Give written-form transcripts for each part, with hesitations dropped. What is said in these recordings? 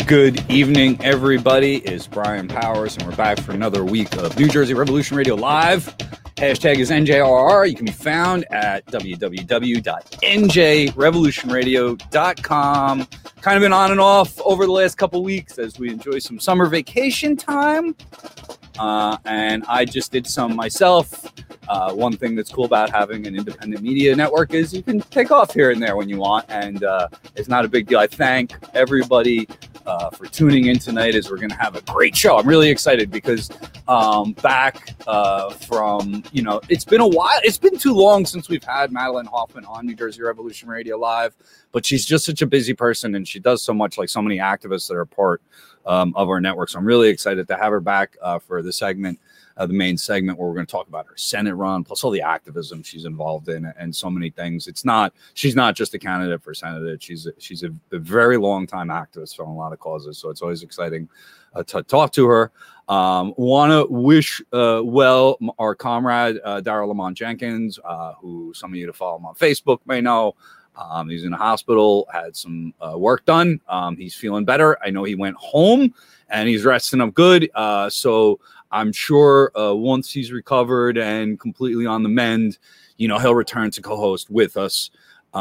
Good evening, everybody. It's Brian Powers, and we're back for another week of New Jersey Revolution Radio Live. Hashtag is NJRR. You can be found at www.njrevolutionradio.com. Kind of been on and off over the last couple weeks as we enjoy some summer vacation time. And I just did some myself. One thing that's cool about having an independent media network is you can take off here and there when you want, and it's not a big deal. I thank everybody for tuning in tonight as we're going to have a great show. I'm really excited because back from, it's been a while. It's been too long since we've had Madeline Hoffman on New Jersey Revolution Radio Live, but she's just such a busy person, and she does so much, like so many activists that are part of our network. So I'm really excited to have her back for the segment. The main segment where we're going to talk about her Senate run, plus all the activism she's involved in, and so many things. She's not just a candidate for Senate. She's a very long time activist on a lot of causes. So it's always exciting to talk to her. Want to wish well our comrade Darrell Lamont Jenkins, who some of you to follow him on Facebook may know. He's in the hospital, had some work done. He's feeling better. I know he went home and he's resting up good. So I'm sure once he's recovered and completely on the mend, he'll return to co-host with us.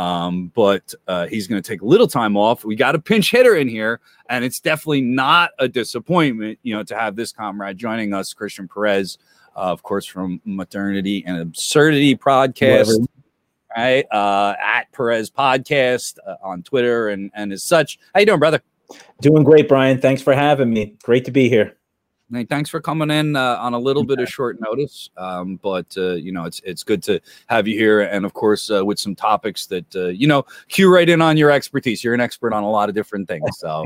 But he's going to take a little time off. We got a pinch hitter in here, and it's definitely not a disappointment, to have this comrade joining us, Christian Perez, of course, from Modernity and Absurdity podcast, right? At Perez Podcast on Twitter and as such. How you doing, brother? Doing great, Brian. Thanks for having me. Great to be here. Hey, thanks for coming in on a little bit of short notice, but it's good to have you here, and of course with some topics that cue right in on your expertise. You're an expert on a lot of different things, so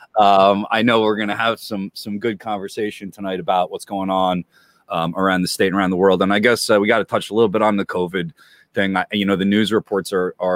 I know we're going to have some good conversation tonight about what's going on around the state and around the world, and I guess we got to touch a little bit on the COVID thing. The news reports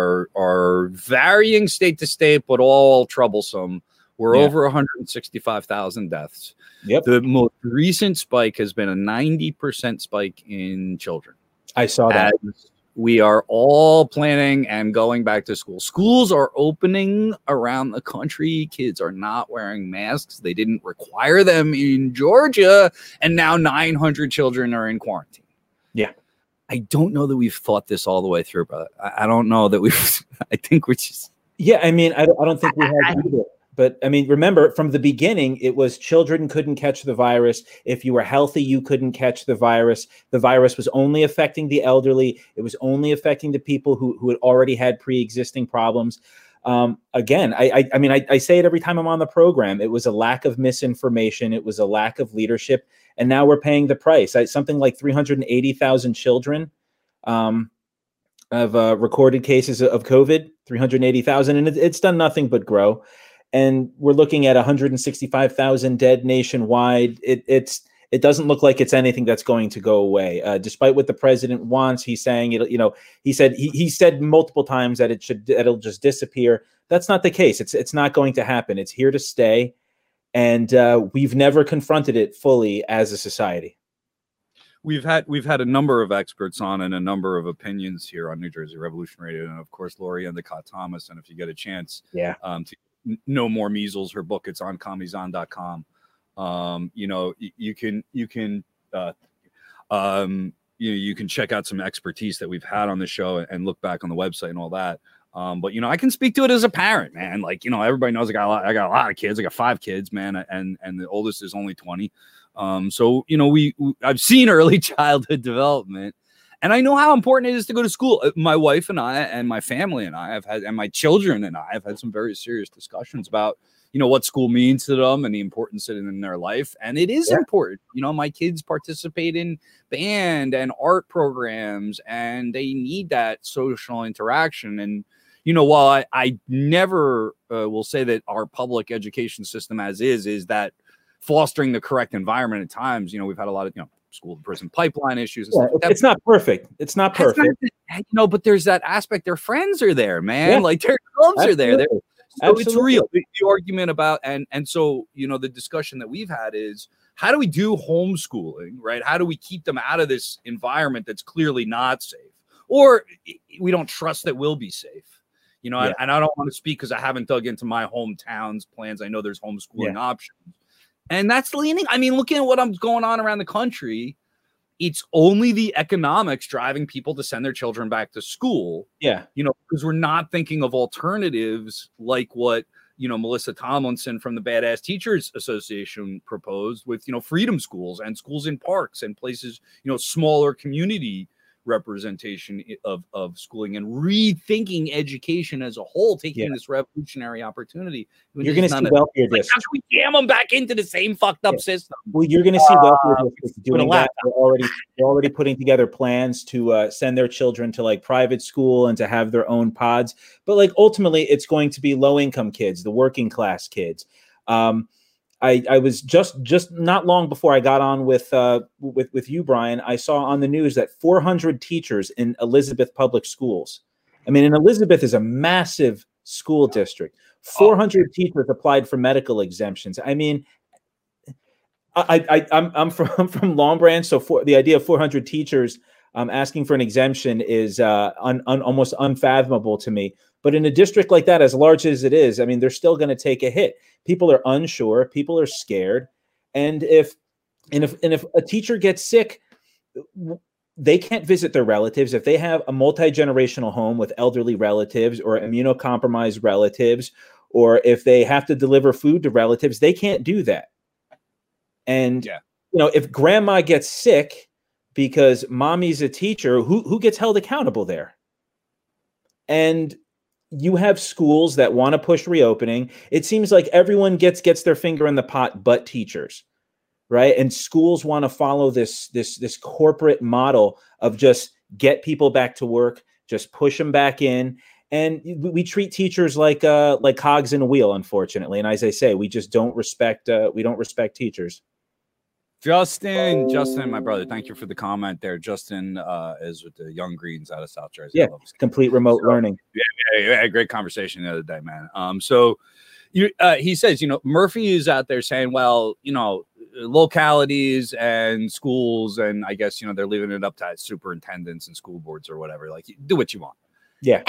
are varying state to state, but all troublesome. We're over 165,000 deaths. Yep. The most recent spike has been a 90% spike in children. I saw that. As we are all planning and going back to school. Schools are opening around the country. Kids are not wearing masks. They didn't require them in Georgia. And now 900 children are in quarantine. Yeah. I don't know that we've thought this all the way through, brother. I don't know that I think we're just. Yeah, I mean, I don't think we have either. But I mean, remember from the beginning, it was children couldn't catch the virus. If you were healthy, you couldn't catch the virus. The virus was only affecting the elderly. It was only affecting the people who had already had pre-existing problems. Again, I say it every time I'm on the program. It was a lack of misinformation. It was a lack of leadership. And now we're paying the price. Something like 380,000 children have recorded cases of COVID, 380,000. And it's done nothing but grow. And we're looking at 165,000 dead nationwide. It doesn't look like it's anything that's going to go away, despite what the president wants. He's saying he said multiple times that it'll just disappear. That's not the case. It's not going to happen. It's here to stay, and we've never confronted it fully as a society. We've had a number of experts on and a number of opinions here on New Jersey Revolution Radio, and of course Lori Endicott Thomas. And if you get a chance, to No More Measles, her book, it's on commieson.com. You can check out some expertise that we've had on the show and look back on the website and all that. But I can speak to it as a parent, man. Everybody knows I got a lot of kids. I got 5 kids, man, and the oldest is only 20. So I've seen early childhood development. And I know how important it is to go to school. My wife and I and my family and I and my children and I have had some very serious discussions about, what school means to them and the importance of it in their life. And it is important. My kids participate in band and art programs, and they need that social interaction. And, while I never will say that our public education system as is that fostering the correct environment at times, we've had a lot of, school to prison pipeline issues. And stuff like that. It's not perfect. It's not perfect. But there's that aspect. Their friends are there, man. Like their clubs are there. So it's real. The argument about, and so, the discussion that we've had is, how do we do homeschooling, right? How do we keep them out of this environment that's clearly not safe? Or we don't trust that will be safe. You know, and I don't want to speak because I haven't dug into my hometown's plans. I know there's homeschooling options. And that's leaning. I mean, looking at what's going on around the country, it's only the economics driving people to send their children back to school. Yeah. You know, because we're not thinking of alternatives like what, you know, Melissa Tomlinson from the Badass Teachers Association proposed with, you know, freedom schools and schools in parks and places, you know, smaller community representation of schooling and rethinking education as a whole, taking this revolutionary opportunity. You're going to see wealthier districts. How should we jam them back into the same fucked up system? Well, you're going to see wealthier districts doing that. They're already putting together plans to send their children to like private school and to have their own pods. But like ultimately, it's going to be low income kids, the working class kids. I was just not long before I got on with you, Brian. I saw on the news that 400 teachers in Elizabeth Public Schools. I mean, and Elizabeth is a massive school district. 400 teachers applied for medical exemptions. I mean, I'm from Long Branch, so the idea of 400 teachers asking for an exemption is almost unfathomable to me. But in a district like that, as large as it is, I mean, they're still going to take a hit. People are unsure. People are scared. And if a teacher gets sick, they can't visit their relatives. If they have a multi-generational home with elderly relatives or immunocompromised relatives, or if they have to deliver food to relatives, they can't do that. And, you know, if grandma gets sick because mommy's a teacher, who gets held accountable there? And you have schools that want to push reopening. It seems like everyone gets their finger in the pot, but teachers, right? And schools want to follow this corporate model of just get people back to work, just push them back in. And we treat teachers like cogs in a wheel, unfortunately. And as I say, we just don't respect teachers. Justin, my brother, thank you for the comment there. Justin is with the Young Greens out of South Jersey. Yeah, complete remote learning. Yeah, great conversation the other day, man. He says, you know, Murphy is out there saying, well, you know, localities and schools, and I guess, you know, they're leaving it up to superintendents and school boards or whatever. Like, do what you want. Yeah.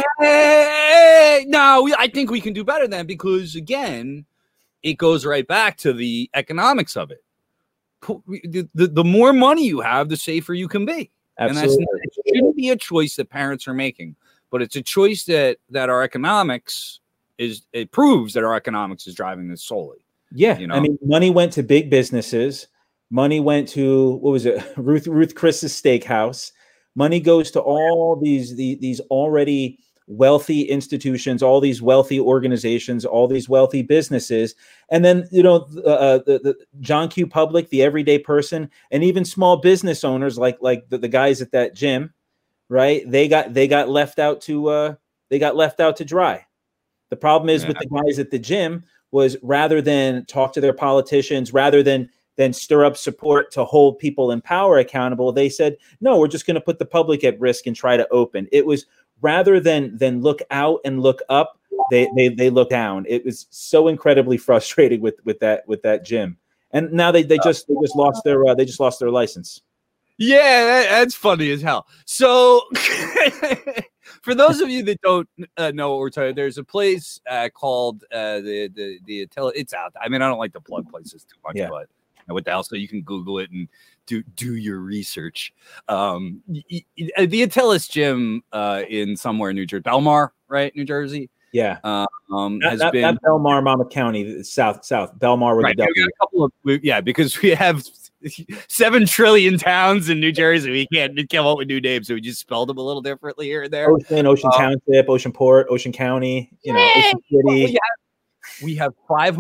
No, I think we can do better than, because again, it goes right back to the economics of it. The more money you have, the safer you can be. Absolutely. And it shouldn't be a choice that parents are making, but it's a choice that our economics it proves that our economics is driving this solely. Yeah. You know? I mean, money went to big businesses. Money went to, what was it? Ruth Chris's Steakhouse. Money goes to all these already wealthy institutions, all these wealthy organizations, all these wealthy businesses. And then, you know, the John Q. Public, the everyday person, and even small business owners like the guys at that gym, right? They got left out to dry. The problem is with the guys at the gym was, rather than talk to their politicians, rather than stir up support to hold people in power accountable, they said, no, we're just going to put the public at risk and try to open. It was, rather than look out and look up, they look down. It was so incredibly frustrating with that gym. And now they just lost their license. Yeah, that's funny as hell. So for those of you that don't know what we're talking about, there's a place called the it's out. I mean, I don't like to plug places too much, but what the hell? So you can Google it and do your research. The Attilas Gym in somewhere in New Jersey, Belmar, right? New Jersey. Yeah. Has been not Belmar, Monmouth County, south Belmar. Right. Because we have 7 trillion towns in New Jersey. We can't come up with new names, so we just spelled them a little differently here and there. Ocean Township, Ocean Port, Ocean County. Ocean City. We have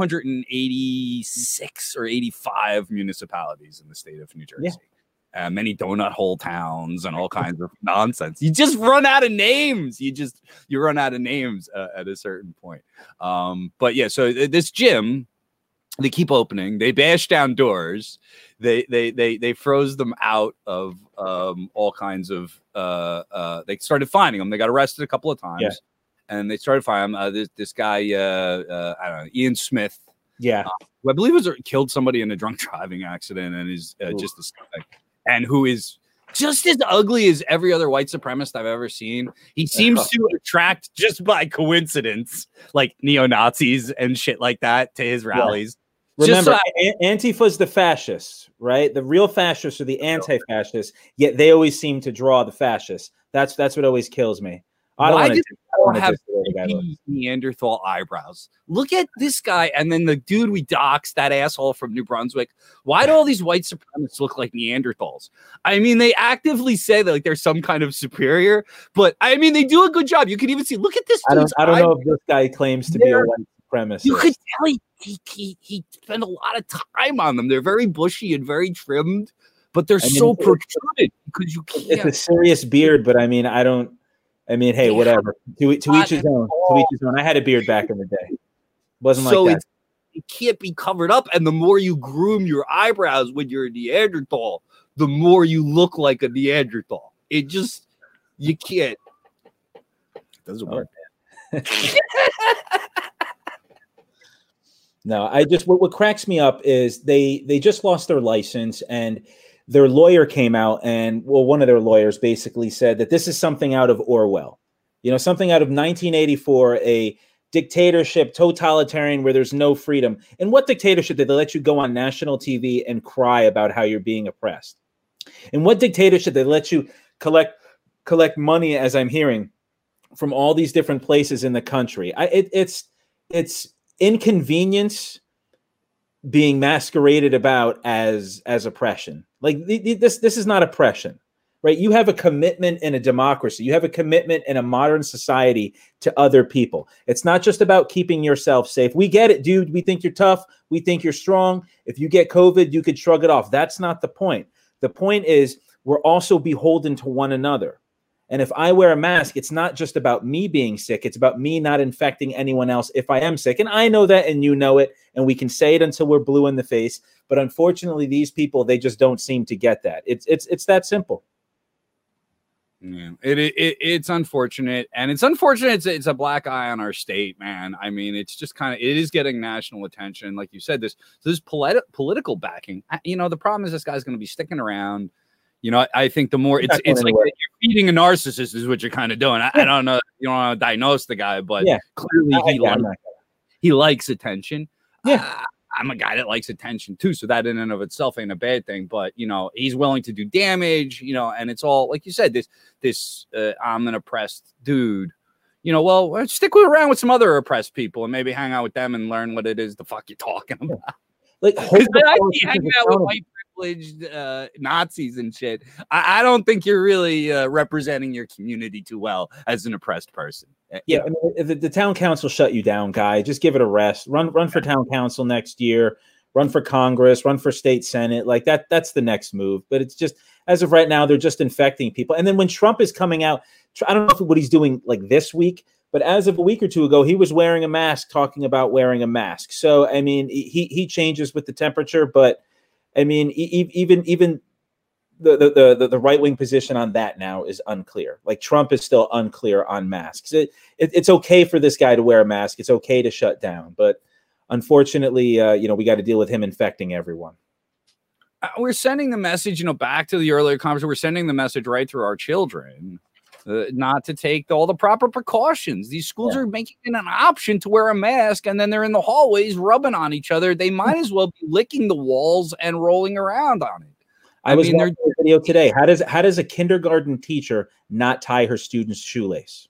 586 or 85 municipalities in the state of New Jersey. Yeah. Many donut hole towns and all kinds of nonsense. You just run out of names. You run out of names at a certain point. But yeah, so this gym, they keep opening. They bash down doors. They froze them out of all kinds of. They started finding them. They got arrested a couple of times. Yeah. And they started finding this guy, I don't know, Ian Smith. Yeah. Who I believe killed somebody in a drunk driving accident and is just a suspect. And who is just as ugly as every other white supremacist I've ever seen. He seems to attract, just by coincidence, like neo-Nazis and shit like that to his rallies. Remember, Antifa's the fascists, right? The real fascists are the anti-fascists, yet they always seem to draw the fascists. That's what always kills me. Why do they have Neanderthal eyebrows? Look at this guy, and then the dude we doxed, that asshole from New Brunswick. Why do all these white supremacists look like Neanderthals? I mean, they actively say that like they're some kind of superior, but I mean, they do a good job. You can even see. Look at this. I don't know if this guy claims to be a white supremacist. You could tell he spent a lot of time on them. They're very bushy and very trimmed, but they're so protruded because you can't. It's a serious beard, but I mean, hey, whatever. To each his own. To each his own. I had a beard back in the day. Wasn't like that. It can't be covered up. And the more you groom your eyebrows when you're a Neanderthal, the more you look like a Neanderthal. It just, you can't. It doesn't work. No, what cracks me up is they just lost their license, and their lawyer came out and, one of their lawyers basically said that this is something out of Orwell, something out of 1984, a dictatorship, totalitarian, where there's no freedom. And what dictatorship did they let you go on national TV and cry about how you're being oppressed? And what dictatorship did they let you collect money, as I'm hearing, from all these different places in the country? It's inconvenience being masqueraded about as oppression. Like this is not oppression, right? You have a commitment in a democracy. You have a commitment in a modern society to other people. It's not just about keeping yourself safe. We get it, dude. We think you're tough. We think you're strong. If you get COVID, you could shrug it off. That's not the point. The point is we're also beholden to one another. And if I wear a mask, it's not just about me being sick. It's about me not infecting anyone else if I am sick. And I know that, and you know it, and we can say it until we're blue in the face. But unfortunately, these people, they just don't seem to get that. It's that simple. Yeah, it's unfortunate, and it's unfortunate. It's a black eye on our state, man. I mean, it's just it is getting national attention, like you said. This political backing. The problem is this guy's going to be sticking around. I think the more it's like you're feeding a narcissist is what you're kind of doing. I don't know. You don't want to diagnose the guy, but clearly he likes attention. Yeah. I'm a guy that likes attention too. So that in and of itself ain't a bad thing, but he's willing to do damage, and it's all, like you said, this I'm an oppressed dude, well, stick around with some other oppressed people and maybe hang out with them and learn what it is the fuck you're talking about. Like, hanging out with white privileged Nazis and shit. I don't think you're really representing your community too well as an oppressed person. Yeah, I mean, if the town council shut you down, guy, just give it a rest. Run for town council next year. Run for Congress. Run for state senate. Like that's the next move. But it's just, as of right now, they're just infecting people. And then when Trump is coming out, I don't know what he's doing like this week, but as of a week or two ago, he was wearing a mask, talking about wearing a mask. So I mean, he changes with the temperature, but I mean, even the right-wing position on that now is unclear. Like Trump is still unclear on masks. It's okay for this guy to wear a mask. It's okay to shut down, but unfortunately, we got to deal with him infecting everyone. We're sending the message, back to the earlier conversation. We're sending the message right through our children, not to take all the proper precautions. These schools are making it an option to wear a mask, and then they're in the hallways rubbing on each other. They might as well be licking the walls and rolling around on it. I was watching a video today. How does a kindergarten teacher not tie her student's shoelace?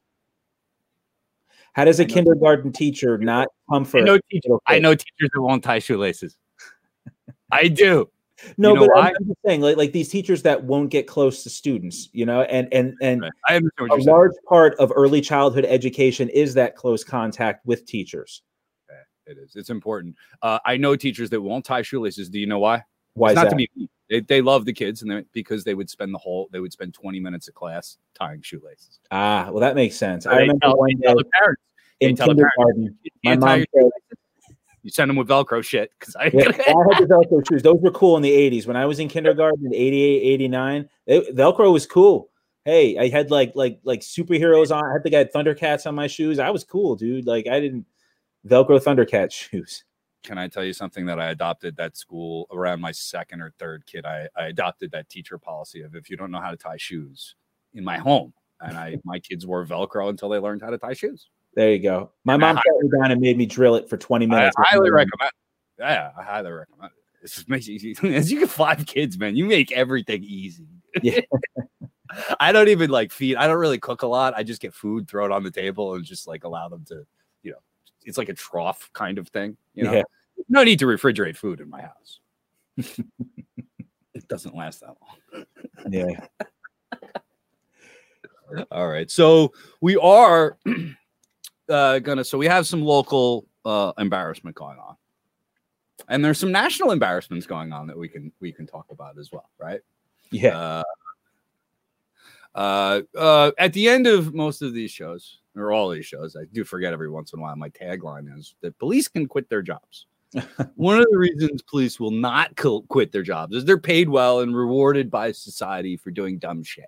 How does a kindergarten teacher not comfort? I know teachers that won't tie shoelaces. I do. No, but I'm just saying, like these teachers that won't get close to students, and right. I understand what a large part of early childhood education is that close contact with teachers. It is. It's important. I know teachers that won't tie shoelaces. Do you know why? Why is not that? To be mean. They love the kids, and because they would spend 20 minutes of class tying shoelaces. Ah, well, that makes sense. I remember one day the parents in kindergarten, my mom said, you send them with Velcro shit. I had the Velcro shoes. Those were cool in the 80s. When I was in kindergarten in 88, 89, Velcro was cool. Hey, I had like superheroes on. I had the guy Thundercats on my shoes. I was cool, dude. Like I didn't Velcro Thundercat shoes. can I tell you something that I adopted that school around my second or third kid? I adopted that teacher policy of if you don't know how to tie shoes in my home, and my kids wore Velcro until they learned how to tie shoes. There you go. My mom sat me down and made me drill it for 20 minutes. I highly recommend. Yeah, I highly recommend it. This makes you, as you get 5 kids, man, you make everything easy. Yeah. I don't even like feed. I don't really cook a lot. I just get food, throw it on the table, and just like allow them to, it's like a trough kind of thing. Yeah. No need to refrigerate food in my house. It doesn't last that long. Yeah. All right. So we are so we have some local embarrassment going on. And there's some national embarrassments going on that we can talk about as well, right? Yeah. At the end of most of these shows, or all these shows, I do forget every once in a while, my tagline is that police can quit their jobs. One of the reasons police will not quit their jobs is they're paid well and rewarded by society for doing dumb shit.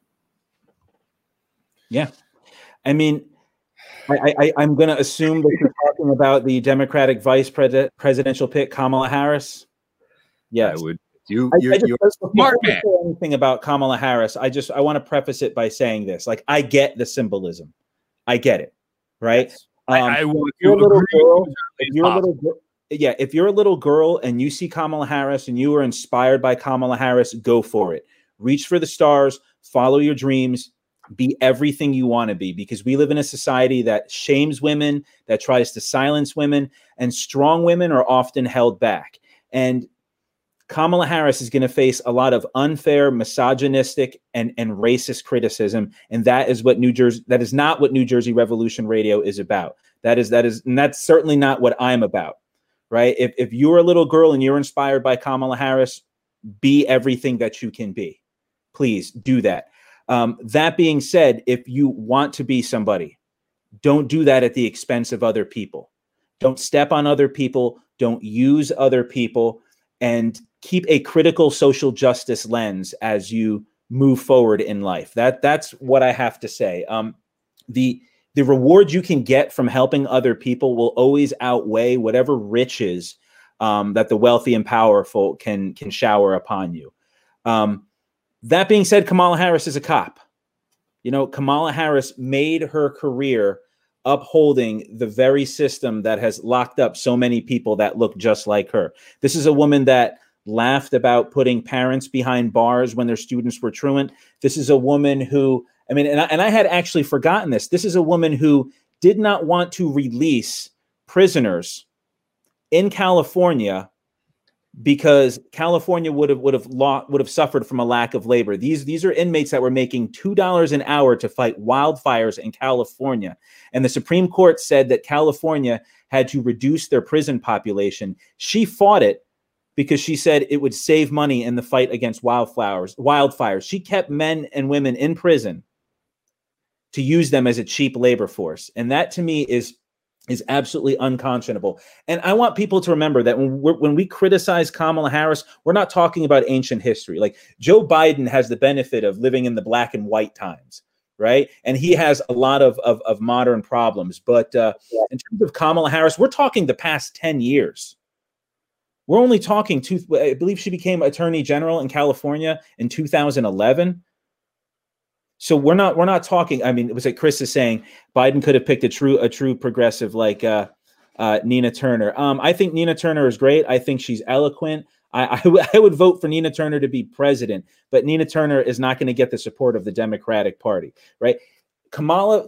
Yeah. I mean, I'm going to assume that you're talking about the Democratic vice presidential pick, Kamala Harris. Yes. I would. You're a smart man. Say anything about Kamala Harris, I want to preface it by saying this. Like, I get the symbolism. I get it. Right? Yes. I want if you're a little girl, if you're a little girl and you see Kamala Harris and you are inspired by Kamala Harris, go for it. Reach for the stars, follow your dreams, be everything you want to be, because we live in a society that shames women, that tries to silence women, and strong women are often held back. And Kamala Harris is going to face a lot of unfair, misogynistic, and racist criticism, and that is not what New Jersey Revolution Radio is about. And that's certainly not what I'm about, right? If you're a little girl and you're inspired by Kamala Harris, be everything that you can be. Please do that. That being said, if you want to be somebody, don't do that at the expense of other people. Don't step on other people. Don't use other people, and keep a critical social justice lens as you move forward in life. That's what I have to say. The reward you can get from helping other people will always outweigh whatever riches that the wealthy and powerful can shower upon you. That being said, Kamala Harris is a cop. Kamala Harris made her career upholding the very system that has locked up so many people that look just like her. This is a woman that laughed about putting parents behind bars when their students were truant. This is a woman who, and I had actually forgotten this. This is a woman who did not want to release prisoners in California because California would have suffered from a lack of labor. These are inmates that were making $2 an hour to fight wildfires in California. And the Supreme Court said that California had to reduce their prison population. She fought it because she said it would save money in the fight against wildfires. She kept men and women in prison to use them as a cheap labor force. And that to me is absolutely unconscionable. And I want people to remember that when we criticize Kamala Harris, we're not talking about ancient history. Like, Joe Biden has the benefit of living in the black and white times, right? And he has a lot of modern problems. But in terms of Kamala Harris, we're talking the past 10 years. We're only talking I believe she became Attorney General in California in 2011. So we're not talking. I mean, it was like Chris is saying, Biden could have picked a true progressive like Nina Turner. I think Nina Turner is great. I think she's eloquent. I would vote for Nina Turner to be president, but Nina Turner is not going to get the support of the Democratic Party, right? Kamala.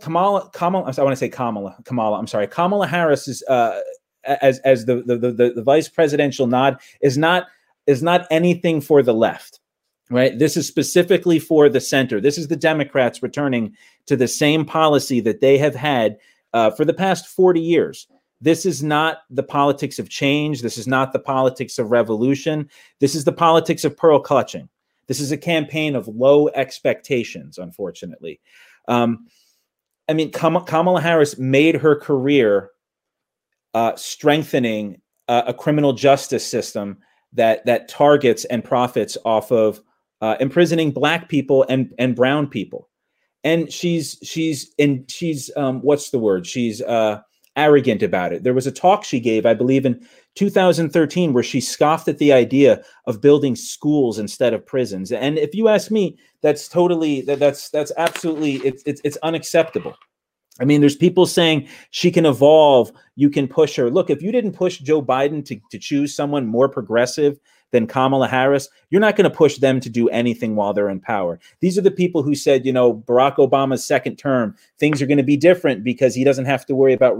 I'm sorry. Kamala Harris is as the vice presidential nod is not anything for the left. Right. This is specifically for the center. This is the Democrats returning to the same policy that they have had for the past 40 years. This is not the politics of change. This is not the politics of revolution. This is the politics of pearl clutching. This is a campaign of low expectations, unfortunately. Kamala Harris made her career strengthening a criminal justice system that targets and profits off of imprisoning Black people and brown people. And she's what's the word? She's arrogant about it. There was a talk she gave, I believe, in 2013, where she scoffed at the idea of building schools instead of prisons. And if you ask me, that's totally that's absolutely it's unacceptable. I mean, there's people saying she can evolve. You can push her. Look, if you didn't push Joe Biden to choose someone more progressive than Kamala Harris, you're not going to push them to do anything while they're in power. These are the people who said, you know, Barack Obama's second term, things are going to be different because he doesn't have to worry about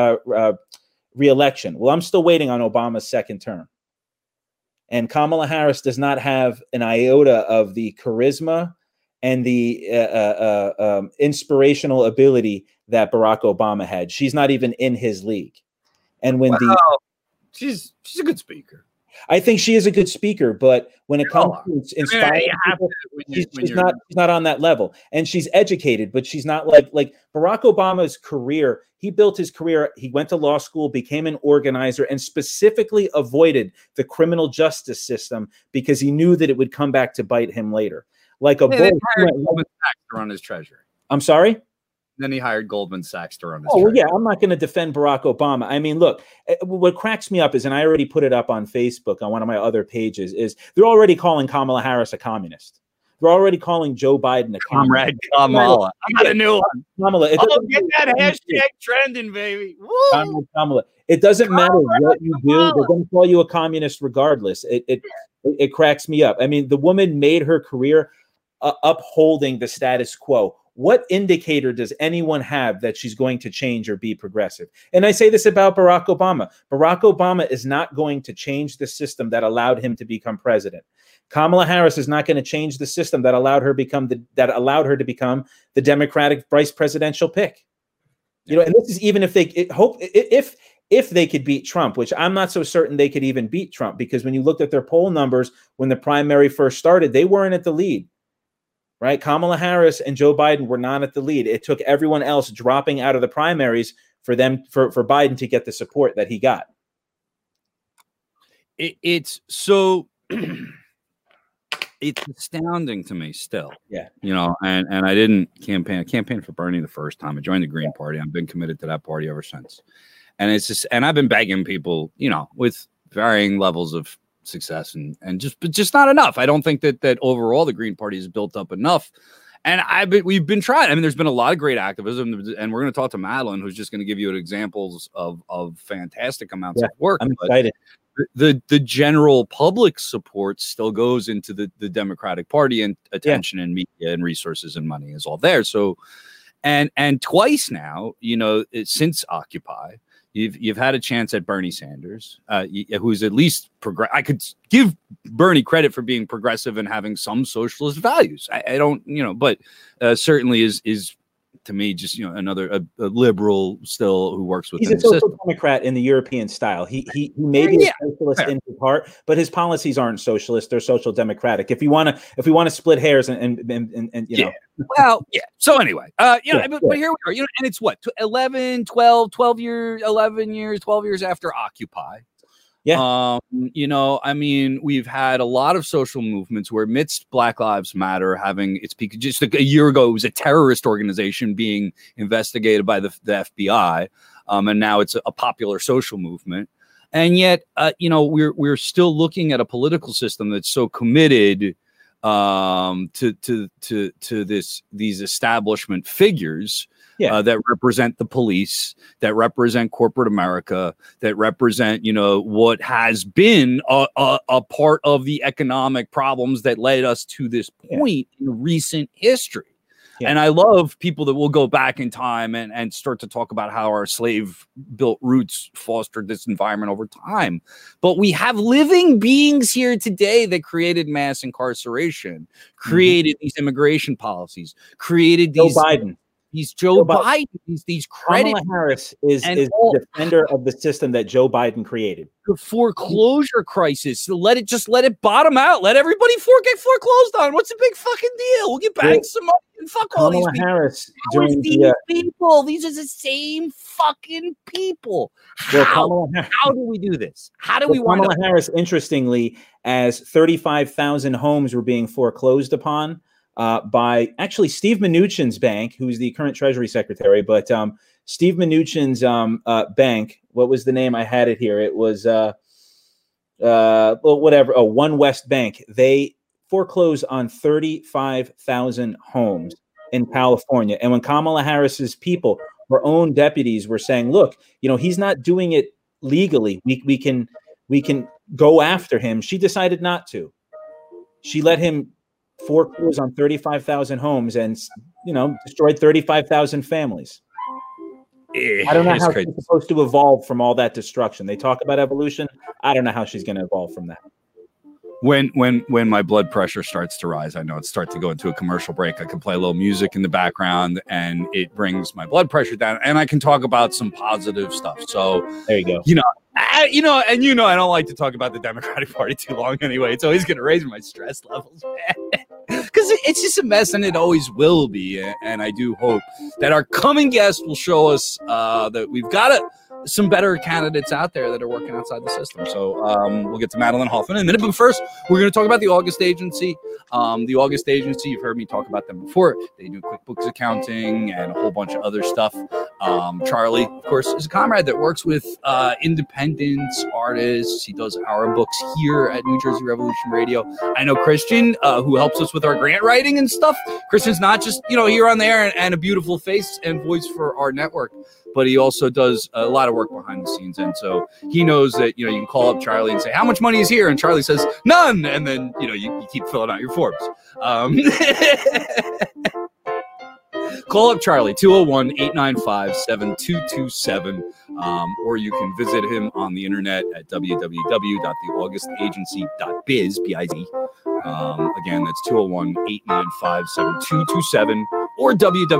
re-election. Well, I'm still waiting on Obama's second term. And Kamala Harris does not have an iota of the charisma and the inspirational ability that Barack Obama had. She's not even in his league. And when she's a good speaker. I think she is a good speaker, but when it comes to inspiring people, she's not on that level. And she's educated, but she's not like Barack Obama's career. He built his career. He went to law school, became an organizer, and specifically avoided the criminal justice system because he knew that it would come back to bite him later. Like a bull. Goldman Sachs to run his treasury. I'm sorry? Then he hired Goldman Sachs to run his treasury. Well, yeah, I'm not going to defend Barack Obama. I mean, look, what cracks me up is, and I already put it up on Facebook on one of my other pages, is they're already calling Kamala Harris a communist. They're already calling Joe Biden a comrade Kamala. I got a new one. Kamala. Get that hashtag trending, baby. Woo! Kamala. It doesn't matter what you do. They're going to call you a communist regardless. It cracks me up. I mean, the woman made her career upholding the status quo. What indicator does anyone have that she's going to change or be progressive? And I say this about Barack Obama. Barack Obama is not going to change the system that allowed him to become president. Kamala Harris is not going to change the system that allowed her to become the Democratic vice presidential pick. You know, and this is even if they could beat Trump, which I'm not so certain they could even beat Trump, because when you looked at their poll numbers when the primary first started, they weren't at the lead. Right? Kamala Harris and Joe Biden were not at the lead. It took everyone else dropping out of the primaries for Biden to get the support that he got. It's so it's astounding to me still. Yeah. You know, and I didn't campaign. I campaigned for Bernie the first time. I joined the Green Party. I've been committed to that party ever since. And it's just, and I've been begging people, you know, with varying levels of success and just not enough. I don't think that overall the Green Party is built up enough. And we've been trying. I mean, there's been a lot of great activism, and we're going to talk to Madeline, who's just going to give you examples of fantastic amounts of work. I'm excited. The general public support still goes into the Democratic Party, and attention and media and resources and money is all there. So, and twice now, you know, since Occupy, You've had a chance at Bernie Sanders, who's at least I could give Bernie credit for being progressive and having some socialist values. I don't, you know, but certainly is to me just, you know, another a liberal still who works with. He's a social democrat in the European style. He may be a socialist in his heart, but his policies aren't socialist; they're social democratic. If we want to split hairs and you know. Well, yeah. So anyway, you know, but here we are, you know, and it's what, 12 years after Occupy. Yeah. You know, I mean, we've had a lot of social movements where amidst Black Lives Matter having its peak, just a year ago, it was a terrorist organization being investigated by the FBI. And now it's a popular social movement. And yet, you know, we're still looking at a political system that's so committed to these establishment figures that represent the police, that represent corporate America, that represent, you know, what has been a part of the economic problems that led us to this point in recent history. Yeah. And I love people that will go back in time and start to talk about how our slave-built roots fostered this environment over time. But we have living beings here today that created mass incarceration, created these immigration policies, created these Joe Biden, these credit. Kamala Harris is the defender of the system that Joe Biden created. The foreclosure crisis. Let it bottom out. Let everybody get foreclosed on. What's the big fucking deal? We'll get back some money and fuck all these people. Harris people. These are the same fucking people. How do we do this? How do we wind up? Kamala Harris, interestingly, as 35,000 homes were being foreclosed upon by actually Steve Mnuchin's bank, who's the current Treasury Secretary, but Steve Mnuchin's bank. What was the name? I had it here. It was whatever. Oh, One West Bank. They foreclosed on 35,000 homes in California. And when Kamala Harris's people, her own deputies, were saying, "Look, he's not doing it legally. We can go after him," she decided not to. She let him foreclose on 35,000 homes and destroyed 35,000 families. I don't know how she's supposed to evolve from all that destruction. They talk about evolution. I don't know how she's going to evolve from that. When my blood pressure starts to rise, I know it's start to go into a commercial break. I can play a little music in the background, and it brings my blood pressure down, and I can talk about some positive stuff. So there you go. I don't like to talk about the Democratic Party too long anyway. It's always going to raise my stress levels, man. Because it's just a mess, and it always will be. And I do hope that our coming guest will show us that we've got some better candidates out there that are working outside the system. So we'll get to Madeline Hoffman in a minute. But first, we're going to talk about the August Agency. The August Agency, you've heard me talk about them before. They do QuickBooks accounting and a whole bunch of other stuff. Charlie, of course, is a comrade that works with independents, artists. He does our books here at New Jersey Revolution Radio. I know Christian, who helps us with our grant writing and stuff. Christian's not just, here on there and a beautiful face and voice for our network, but he also does a lot of work behind the scenes. And so he knows that, you can call up Charlie and say, how much money is here? And Charlie says, none. And then, you keep filling out your forms. Call up Charlie, 201-895-7227, or you can visit him on the internet at www.theaugustagency.biz, B-I-Z. Again, that's 201-895-7227, or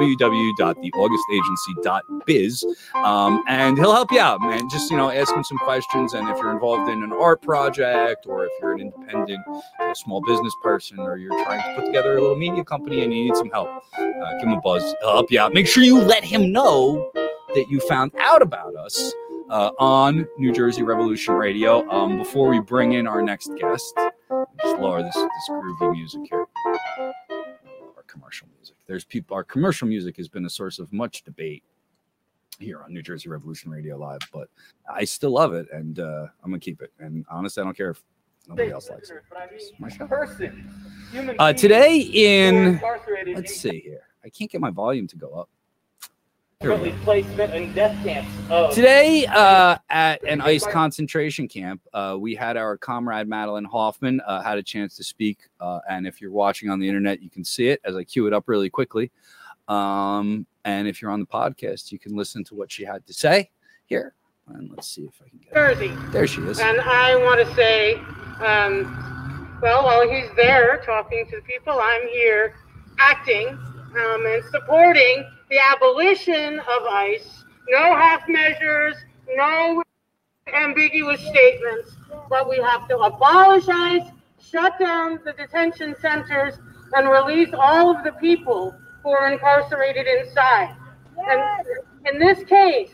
www.theaugustagency.biz. And he'll help you out, man. Just, ask him some questions. And if you're involved in an art project, or if you're an independent small business person, or you're trying to put together a little media company and you need some help, give him a buzz. He'll help you out. Make sure you let him know that you found out about us on New Jersey Revolution Radio. Before we bring in our next guest, just lower this groovy music here. Our commercial music. Our commercial music has been a source of much debate here on New Jersey Revolution Radio Live, but I still love it, and I'm gonna keep it. And honestly, I don't care if nobody else likes it. My show. Today let's see here. I can't get my volume to go up. Placement and death camps. Today at an ICE concentration camp, we had our comrade Madeline Hoffman had a chance to speak, and if you're watching on the internet, you can see it as I cue it up really quickly. And if you're on the podcast, you can listen to what she had to say here. And let's see if I can get it. There she is. And I want to say, while he's there talking to the people, I'm here acting and supporting the abolition of ICE. No half measures, no ambiguous statements, but we have to abolish ICE, shut down the detention centers, and release all of the people who are incarcerated inside. And in this case,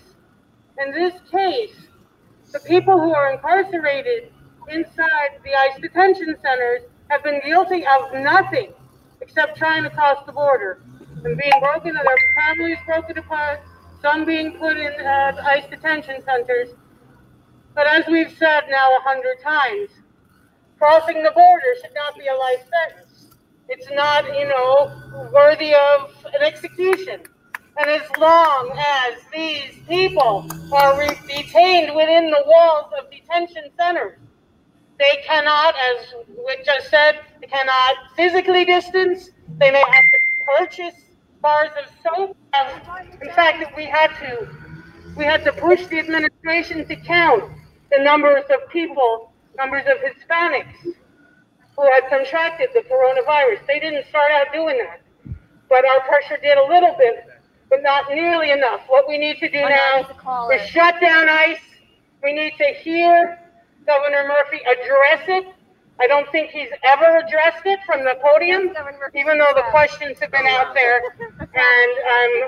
the people who are incarcerated inside the ICE detention centers have been guilty of nothing except trying to cross the border and being broken, and their families broken apart, some being put in ICE detention centers. But as we've said now 100 times, crossing the border should not be a life sentence. It's not, worthy of an execution. And as long as these people are detained within the walls of detention centers, they cannot, as we just said, they cannot physically distance. They may have to purchase bars of soap. In fact, we had to push the administration to count the numbers of Hispanics who had contracted the coronavirus. They didn't start out doing that, but our pressure did a little bit, but not nearly enough. What we need to do now is shut down ICE. We need to hear Governor Murphy address it. I don't think he's ever addressed it from the podium, even though the questions have been out there. And I'm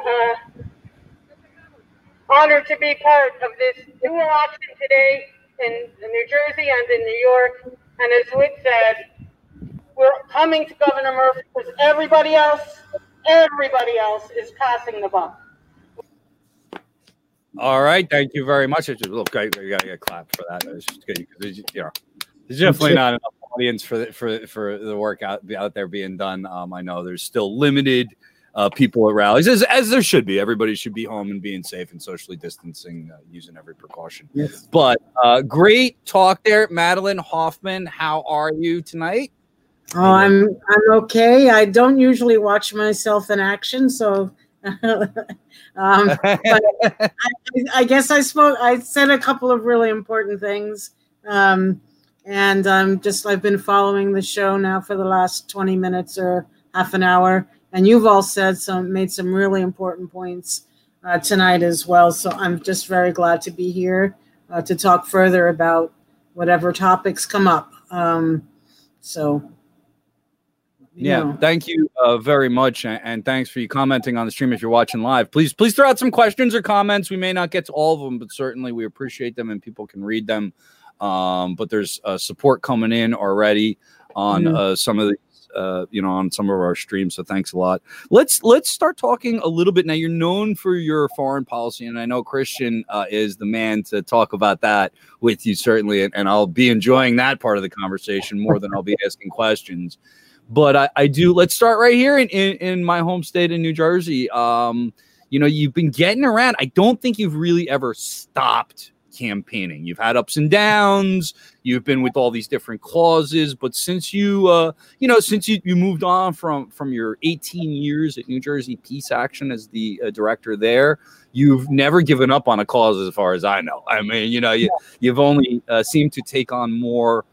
honored to be part of this dual option today in New Jersey and in New York. And as Whit said, we're coming to Governor Murphy because everybody else is passing the buck. All right, thank you very much. It's just, look, I gotta get clapped for that. It's just good because there's definitely not enough audience for the work out there being done. I know there's still limited people at rallies, as there should be. Everybody should be home and being safe and socially distancing, using every precaution. Yes. But great talk there, Madeline Hoffman. How are you tonight? Oh, I'm okay. I don't usually watch myself in action, so but I guess I said a couple of really important things, and I've been following the show now for the last 20 minutes or half an hour, and you've all made some really important points tonight as well. So I'm just very glad to be here to talk further about whatever topics come up. Thank you very much, and thanks for you commenting on the stream. If you're watching live, please throw out some questions or comments. We may not get to all of them, but certainly we appreciate them and people can read them. But there's support coming in already on some of the on some of our streams, so thanks a lot. Let's start talking a little bit now. You're known for your foreign policy, and I know Christian is the man to talk about that with you, certainly, and I'll be enjoying that part of the conversation more than I'll be asking questions. But I do. Let's start right here in my home state in New Jersey. You've been getting around. I don't think you've really ever stopped campaigning. You've had ups and downs. You've been with all these different causes. But since you moved on from your 18 years at New Jersey Peace Action as the director there, you've never given up on a cause, as far as I know. I mean, you've only seemed to take on more.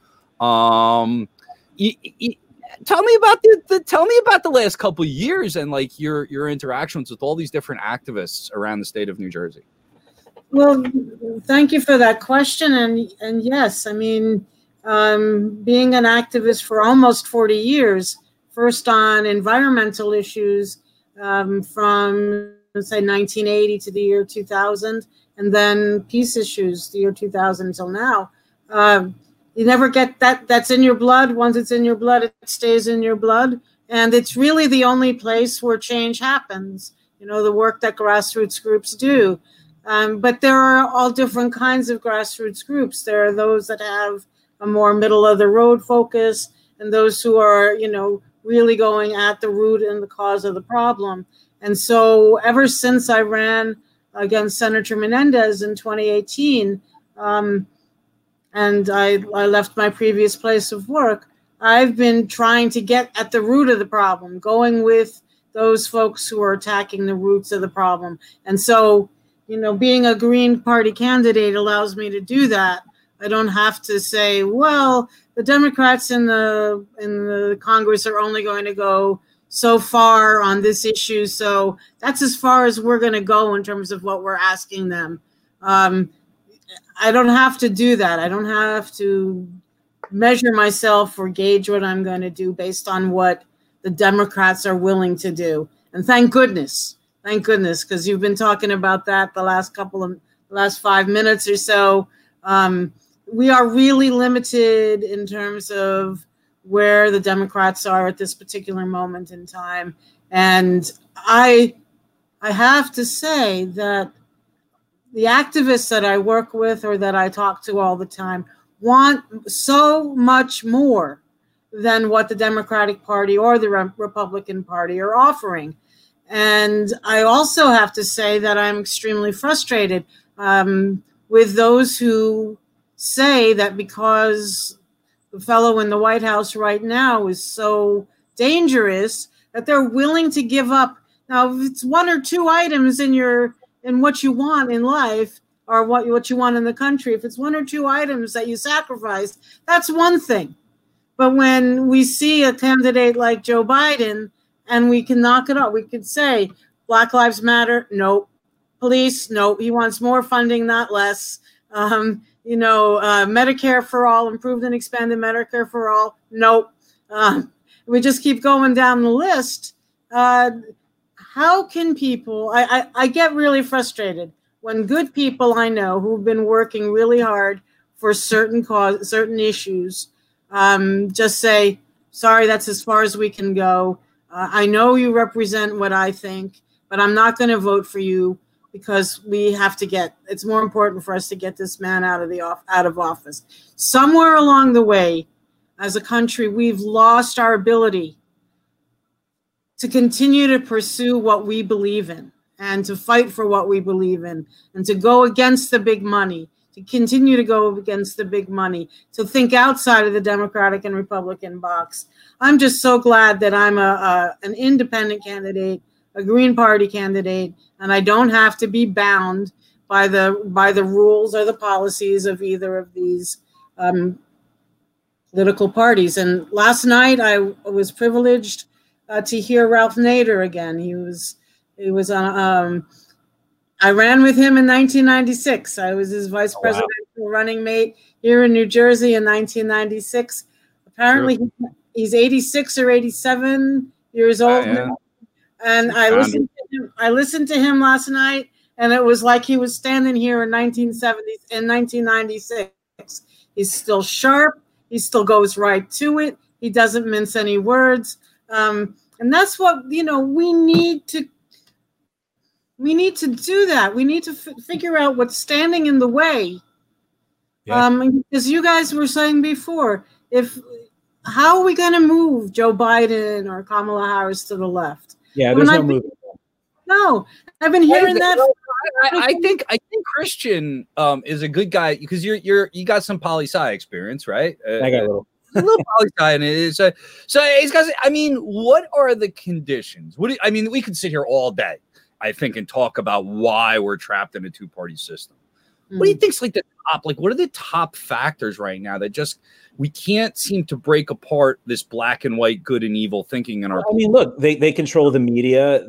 Tell me about the last couple of years and like your interactions with all these different activists around the state of New Jersey. Well, thank you for that question. And yes, I mean, being an activist for almost 40 years, first on environmental issues from, let's say, 1980 to the year 2000, and then peace issues, the year 2000 until now. You never get that. That's in your blood. Once it's in your blood, it stays in your blood. And it's really the only place where change happens, the work that grassroots groups do. But there are all different kinds of grassroots groups. There are those that have a more middle of the road focus and those who are, really going at the root and the cause of the problem. And so ever since I ran against Senator Menendez in 2018, and I left my previous place of work, I've been trying to get at the root of the problem, going with those folks who are attacking the roots of the problem. And so, being a Green Party candidate allows me to do that. I don't have to say, well, the Democrats in the Congress are only going to go so far on this issue, so that's as far as we're going to go in terms of what we're asking them. I don't have to do that. I don't have to measure myself or gauge what I'm going to do based on what the Democrats are willing to do. And thank goodness, because you've been talking about that the last 5 minutes or so. We are really limited in terms of where the Democrats are at this particular moment in time. And I have to say that the activists that I work with or that I talk to all the time want so much more than what the Democratic Party or the Republican Party are offering. And I also have to say that I'm extremely frustrated with those who say that because the fellow in the White House right now is so dangerous that they're willing to give up. Now, if it's one or two items in what you want in life or what you want in the country, if it's one or two items that you sacrifice, that's one thing. But when we see a candidate like Joe Biden and we can knock it off, we could say Black Lives Matter, nope. Police, nope. He wants more funding, not less. Medicare for all, improved and expanded Medicare for all, nope. We just keep going down the list. How can people, I get really frustrated when good people I know who've been working really hard for certain issues just say, sorry, that's as far as we can go. I know you represent what I think, but I'm not going to vote for you. because we have to it's more important for us to get this man out of office. Somewhere along the way, as a country, we've lost our ability to continue to pursue what we believe in and to fight for what we believe in and to go against the big money, to continue to go against the big money, to think outside of the Democratic and Republican box. I'm just so glad that I'm an independent candidate, a Green Party candidate, and I don't have to be bound by the rules or the policies of either of these political parties. And last night I was privileged to hear Ralph Nader again. He was on. I ran with him in 1996. I was his vice presidential running mate here in New Jersey in 1996. Apparently, he's 86 or 87 years old now. And I listened to him last night, and it was like he was standing here in 1996. He's still sharp. He still goes right to it. He doesn't mince any words. And that's what, we need to do that. We need to figure out what's standing in the way. As you guys were saying before, how are we going to move Joe Biden or Kamala Harris to the left? Yeah, there's no moving. No, I've been hearing that. I think Christian is a good guy because you got some poli-sci experience, right? I got a little poli-sci in it. So he's got. I mean, what are the conditions? We could sit here all day, I think, and talk about why we're trapped in a two-party system. What do you think's like the top? Like, what are the top factors right now that just we can't seem to break apart this black and white, good and evil thinking in our? I mean, look, they control the media.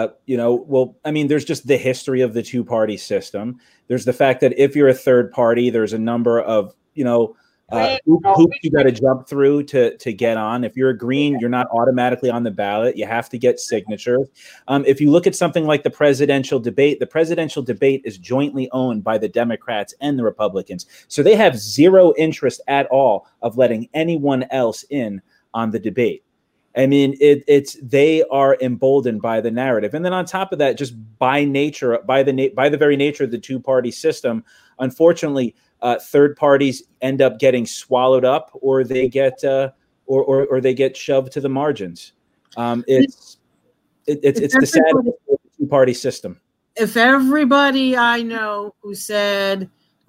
There's just the history of the two-party system. There's the fact that if you're a third party, there's a number of hoops you got to jump through to get on. If you're a Green, you're not automatically on the ballot. You have to get signatures. If you look at something like the presidential debate is jointly owned by the Democrats and the Republicans. So they have zero interest at all of letting anyone else in on the debate. I mean, they are emboldened by the narrative. And then on top of that, just by the very nature of the two-party system, unfortunately, third parties end up getting swallowed up, or they get or they get shoved to the margins. It's the sad two-party system. If everybody I know who said,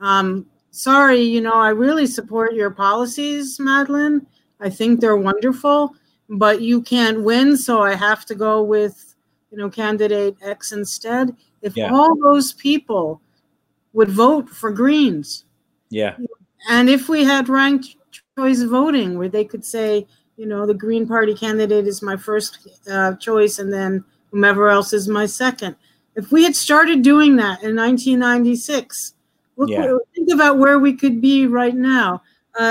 "Sorry, I really support your policies, Madeleine. I think they're wonderful, but you can't win, so I have to go with candidate X instead." If all those people would vote for Greens. Yeah. And if we had ranked choice voting where they could say, the Green Party candidate is my first choice and then whomever else is my second. If we had started doing that in 1996, think about where we could be right now.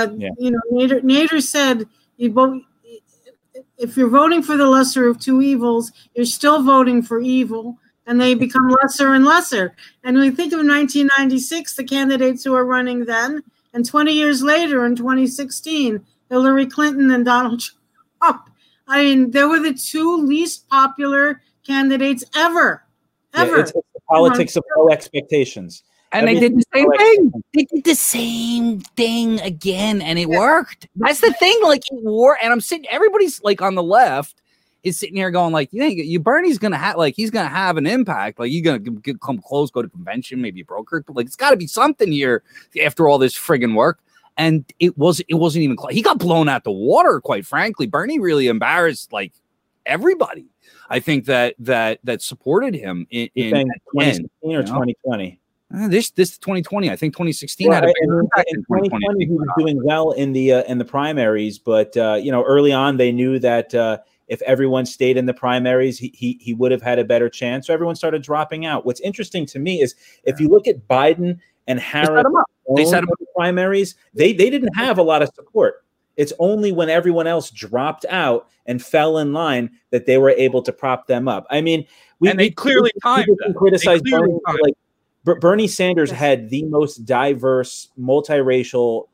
Nader said, if you're voting for the lesser of two evils, you're still voting for evil. And they become lesser and lesser. And we think of 1996, the candidates who were running then, and 20 years later in 2016, Hillary Clinton and Donald Trump. I mean, they were the two least popular candidates ever. It's the politics of low expectations. And they did the same thing. They did the same thing again, and it worked. That's the thing. Like, it worked. And I'm sitting, everybody's like on the left is sitting here going like, Bernie's going to have, like, he's going to have an impact. Like, he's going to come close, go to convention, maybe a broker. But like, it's got to be something here after all this friggin' work. And it wasn't even close. He got blown out the water, quite frankly. Bernie really embarrassed like everybody. I think that supported him in 2016 or 2020. This 2020. I think 2016 had a bigger impact. In 2020, he was doing well in the primaries, but early on they knew that if everyone stayed in the primaries, he would have had a better chance. So everyone started dropping out. What's interesting to me is if you look at Biden and Harris, they set up the primaries. They didn't have a lot of support. It's only when everyone else dropped out and fell in line that they were able to prop them up. I mean, they clearly timed that. Criticize Bernie, like Bernie Sanders had the most diverse, multiracial,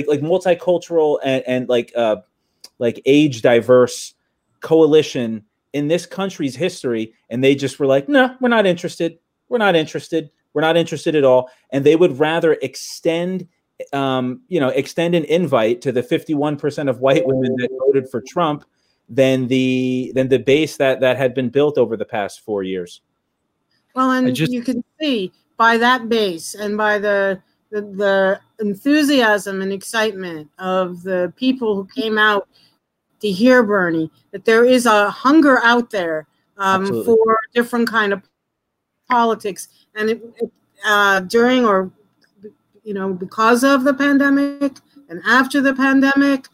multicultural and age diverse coalition in this country's history, and they just were like, no, we're not interested. We're not interested. We're not interested at all. And they would rather extend an invite to the 51% of white women that voted for Trump than the base that had been built over the past 4 years. Well, and you can see by that base and by the enthusiasm and excitement of the people who came out to hear Bernie, that there is a hunger out there for different kind of politics. And during or because of the pandemic and after the pandemic,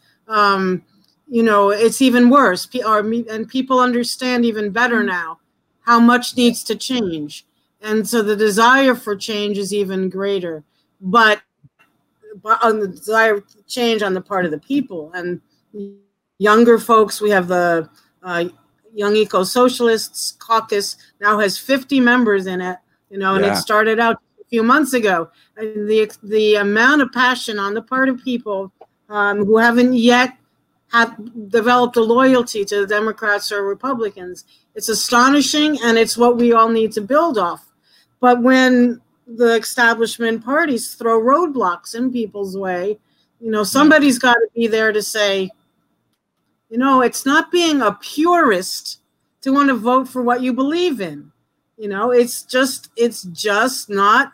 it's even worse. And people understand even better now how much needs to change. And so the desire for change is even greater. But on the desire to change on the part of the people and younger folks, we have the Young Eco-Socialists Caucus now has 50 members in it, and it started out a few months ago. And the amount of passion on the part of people who haven't yet have developed a loyalty to the Democrats or Republicans, it's astonishing, and it's what we all need to build off. But when the establishment parties throw roadblocks in people's way, somebody's got to be there to say, it's not being a purist to want to vote for what you believe in. It's just not.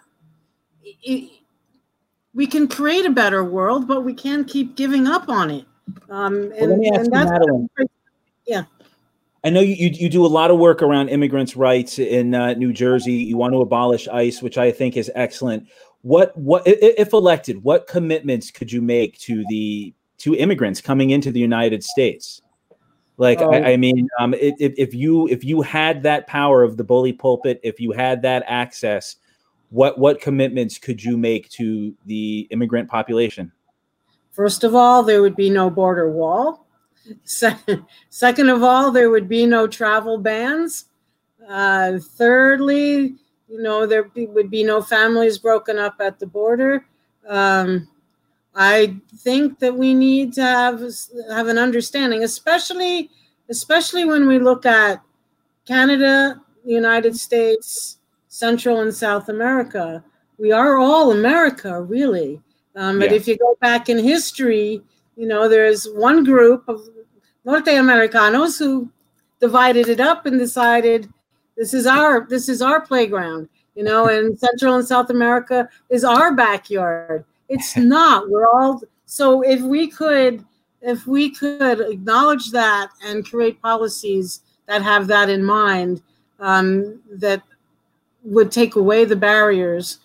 We can create a better world, but we can't keep giving up on it. Let me ask you, Madeline. Yeah. I know you do a lot of work around immigrants' rights in New Jersey. You want to abolish ICE, which I think is excellent. What if elected? What commitments could you make to immigrants coming into the United States? Like, if you had that power of the bully pulpit, if you had that access, what commitments could you make to the immigrant population? First of all, there would be no border wall. Second of all, there would be no travel bans. Thirdly, there would be no families broken up at the border. I think that we need to have an understanding, especially when we look at Canada, the United States, Central and South America. We are all America, really. But if you go back in history, there's one group of Norte Americanos who divided it up and decided this is our playground, and Central and South America is our backyard. It's not. We're all. So if we could acknowledge that and create policies that have that in mind, that would take away the barriers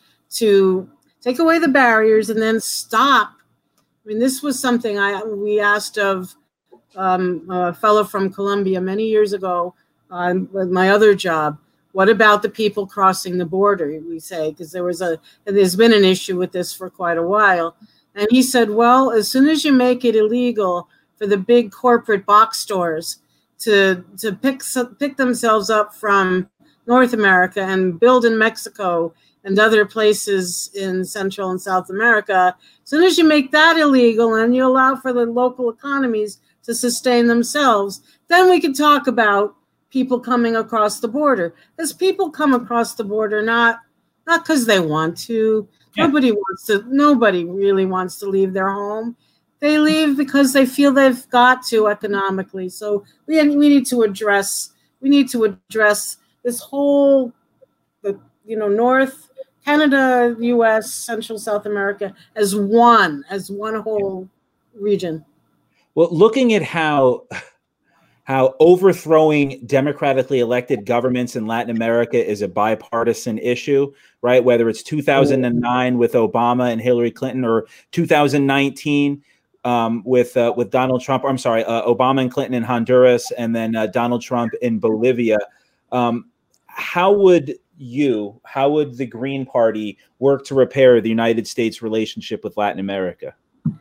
and then stop. I mean, this was something we asked of a fellow from Colombia many years ago with my other job. What about the people crossing the border? We say, because there's been an issue with this for quite a while. And he said, well, as soon as you make it illegal for the big corporate box stores to pick themselves up from North America and build in Mexico and other places in Central and South America, as soon as you make that illegal and you allow for the local economies to sustain themselves, then we can talk about people coming across the border. Because people come across the border not because they want to. Yeah. Nobody really wants to leave their home. They leave because they feel they've got to economically. So we need to address this whole North Canada, U.S., Central South America as one whole region. Well, looking at how overthrowing democratically elected governments in Latin America is a bipartisan issue, right? Whether it's 2009 with Obama and Hillary Clinton, or 2019 with Donald Trump. I'm sorry, Obama and Clinton in Honduras, and then Donald Trump in Bolivia. How would the Green Party work to repair the United States relationship with Latin America?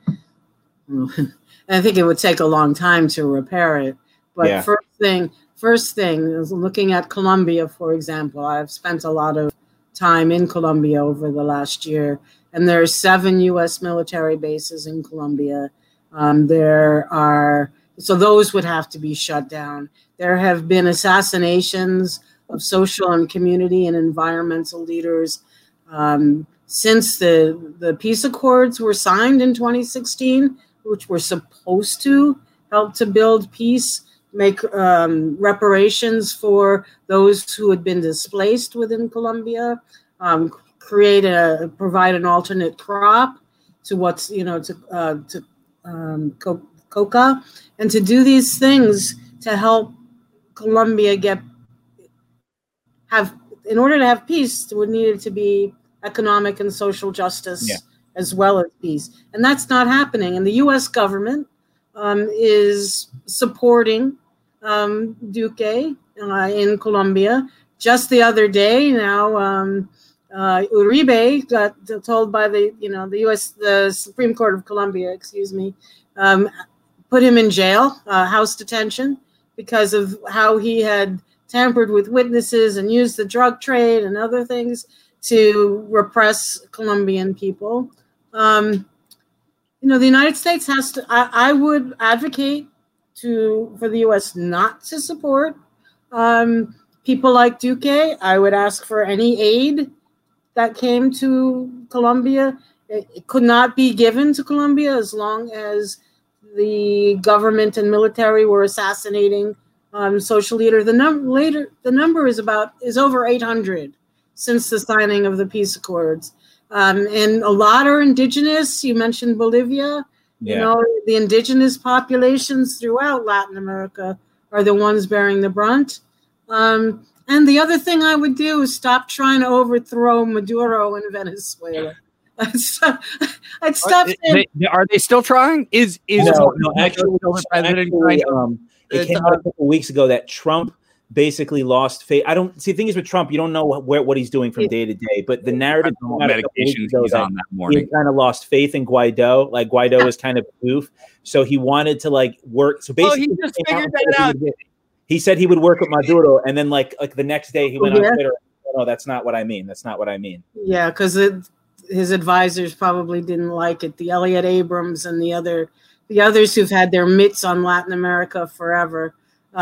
I think it would take a long time to repair it. But first thing is looking at Colombia, for example. I've spent a lot of time in Colombia over the last year, and there are 7 U.S. military bases in Colombia. There are So those would have to be shut down. There have been assassinations of social and community and environmental leaders since the peace accords were signed in 2016, which were supposed to help to build peace, make reparations for those who had been displaced within Colombia, provide an alternate crop to what's to coca, and to do these things to help Colombia in order to have peace, there would need to be economic and social justice as well as peace. And that's not happening. And the U.S. government is supporting Duque in Colombia. Just the other day now, Uribe got told by the Supreme Court of Colombia, put him in jail, house detention, because of how he had tampered with witnesses and used the drug trade and other things to repress Colombian people. The United States has to. I would advocate for the U.S. not to support people like Duque. I would ask for any aid that came to Colombia. It could not be given to Colombia as long as the government and military were assassinating social leader. The number is over 800 since the signing of the peace accords, and a lot are indigenous. You mentioned Bolivia. The indigenous populations throughout Latin America are the ones bearing the brunt. And the other thing I would do is stop trying to overthrow Maduro in Venezuela. I'd stop. Are they still trying? No, actually, it came out a couple weeks ago that Trump basically lost faith. I don't see. The thing is with Trump, you don't know what he's doing from day to day. But the narrative medications he's on that morning, he kind of lost faith in Guaido. Like Guaido is kind of goof, so he wanted to work. So basically, he just figured that out. He said he would work with Maduro, and then like the next day he went on Twitter. No, that's not what I mean. That's not what I mean. Yeah, because his advisors probably didn't like it. The Elliott Abrams and the others who've had their mitts on Latin America forever.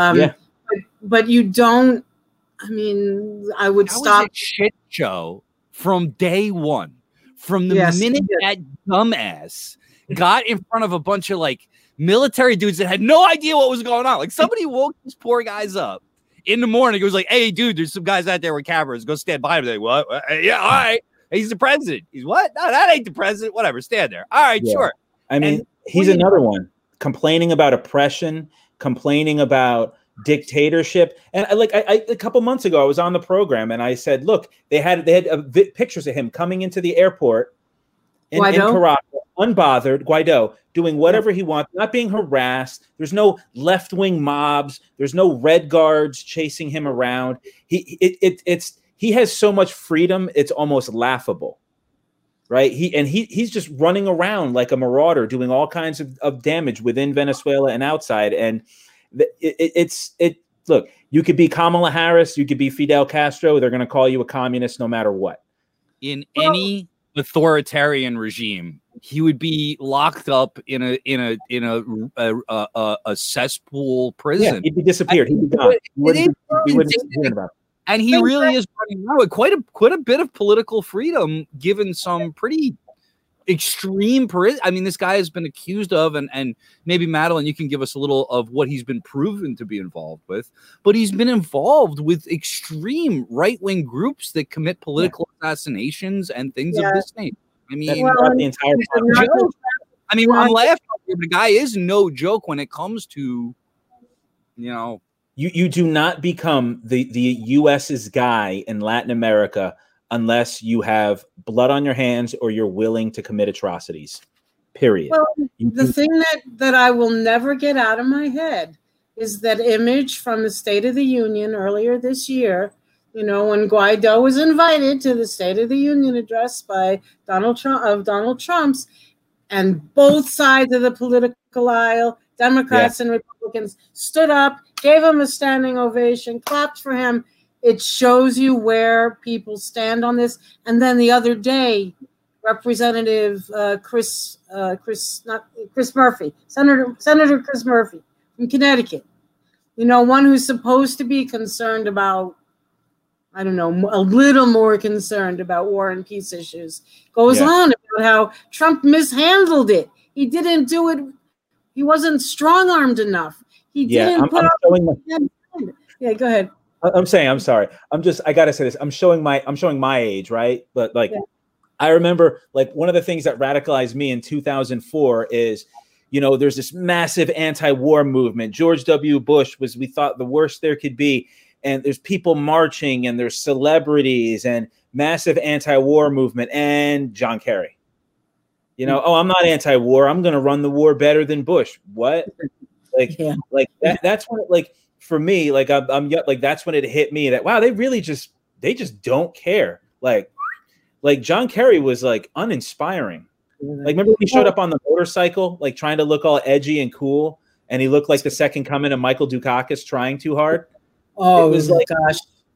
But you don't. I mean, I would stop. Was a shit show from day one. From the minute that dumbass got in front of a bunch of military dudes that had no idea what was going on. Like somebody woke these poor guys up in the morning. It was like, "Hey, dude, there's some guys out there with cameras. Go stand by him." They're like, "What? Yeah, all right." He's the president. He's what? No, that ain't the president. Whatever. Stand there. All right, sure. I mean, he's another one complaining about oppression, complaining about dictatorship. And I a couple months ago, I was on the program and I said, look, they had pictures of him coming into the airport in Caracas, unbothered, Guaido, doing whatever he wants, not being harassed. There's no left-wing mobs. There's no red guards chasing him around. He has so much freedom, it's almost laughable, right? He's just running around like a marauder, doing all kinds of damage within Venezuela and outside. And look, you could be Kamala Harris, you could be Fidel Castro. They're going to call you a communist no matter what. In any authoritarian regime, he would be locked up in a cesspool prison. Yeah, he'd be disappeared. He'd be gone. He wouldn't be about it. And he really is running now with quite a bit of political freedom, given some pretty extreme. I mean, this guy has been accused of, and maybe Madeline, you can give us a little of what he's been proven to be involved with. But he's been involved with extreme right-wing groups that commit political assassinations and things of this nature. I mean, the entire I'm laughing. The guy is no joke when it comes to, You do not become the U.S.'s guy in Latin America unless you have blood on your hands or you're willing to commit atrocities, period. Well, the thing that I will never get out of my head is that image from the State of the Union earlier this year, when Guaido was invited to the State of the Union address by Donald Trump's, and both sides of the political aisle, Democrats and Republicans, stood up, gave him a standing ovation, clapped for him. It shows you where people stand on this. And then the other day, Representative Chris Murphy, Senator Chris Murphy in Connecticut. You know, one who's supposed to be concerned about, I don't know, a little more concerned about war and peace issues, goes on about how Trump mishandled it. He didn't do it. He wasn't strong-armed enough. He didn't put up. Yeah, go ahead. I'm sorry. I gotta say this. I'm showing my age, right? But like, I remember like one of the things that radicalized me in 2004 is, you know, there's this massive anti-war movement. George W. Bush was, we thought, the worst there could be. And there's people marching and there's celebrities and massive anti-war movement and John Kerry. You know, oh, I'm not anti-war. I'm going to run the war better than Bush. What? Like, that's when it, like, for me, like I'm like, that's when it hit me that, wow, they just don't care. Like John Kerry was like uninspiring. Like, remember when he showed up on the motorcycle, like trying to look all edgy and cool, and he looked like the second coming of Michael Dukakis trying too hard. Oh, it was like, gosh.